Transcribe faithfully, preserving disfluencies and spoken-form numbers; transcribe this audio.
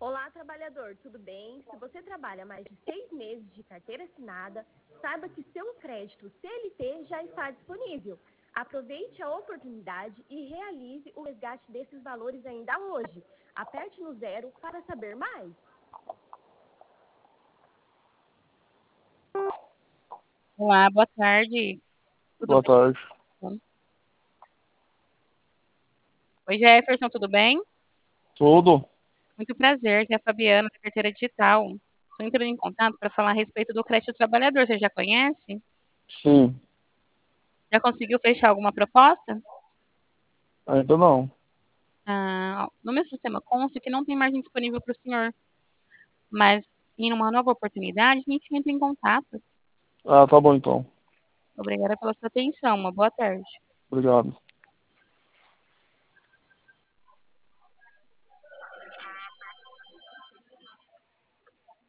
Olá, trabalhador, tudo bem? Se você trabalha mais de seis meses de carteira assinada, saiba que seu crédito C L T já está disponível. Aproveite a oportunidade e realize o resgate desses valores ainda hoje. Aperte no zero para saber mais. Olá, boa tarde. Tudo Boa tarde. bem? Oi, Jefferson, tudo bem? Tudo? Muito prazer, que é a Fabiana, da Carteira Digital. Estou entrando em contato para falar a respeito do crédito trabalhador. Você já conhece? Sim. Já conseguiu fechar alguma proposta? Ainda não. Ah, no meu sistema consta que não tem margem disponível para o senhor, mas em uma nova oportunidade, a gente entra em contato. Ah, tá bom então. Obrigada pela sua atenção. Uma boa tarde. Obrigado.